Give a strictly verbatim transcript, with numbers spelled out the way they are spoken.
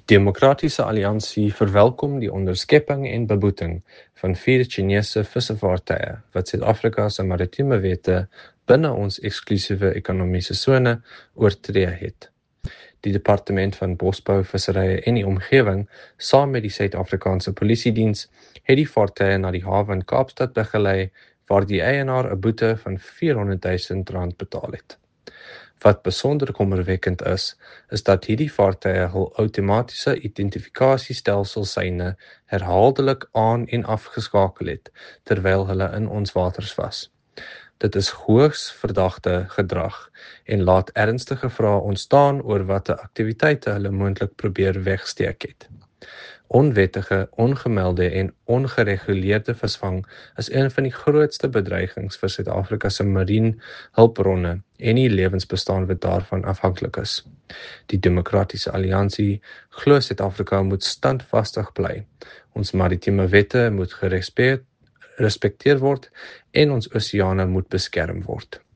Die Demokratiese Alliansie verwelkom die onderskepping en beboeting van vier Chinese vissevaartuie wat Suid-Afrika se maritieme wette binne ons eksklusiewe ekonomiese sone oortree het. Die Departement van Bosbou, Visserye en die Omgewing, saam met die Suid-Afrikaanse Polisiediens, het die vaartuie na die hawe in Kaapstad begelei, waar die eienaar 'n boete van vierhonderd duisend rand betaal het. Wat besonder kommerwekkend is, is dat hierdie vaartuie hul outomatiese identifikasiestelsel syne herhaaldelik aan en afgeskakel het, terwyl hulle in ons waters was. Dit is hoogs verdagte gedrag en laat ernstige vrae ontstaan oor watter aktiwiteite hulle moontlik probeer wegsteek het. Onwettige, ongemelde en ongereguleerde visvang is een van die grootste bedreigings vir Suid-Afrika se marien hulpbronne en die lewensbestaan wat daarvan afhanklik is. Die Demokratiese Alliansie glo Suid-Afrika moet standvastig bly. Ons maritieme wette moet gerespekteer respekteer word en ons oseane moet beskerm word.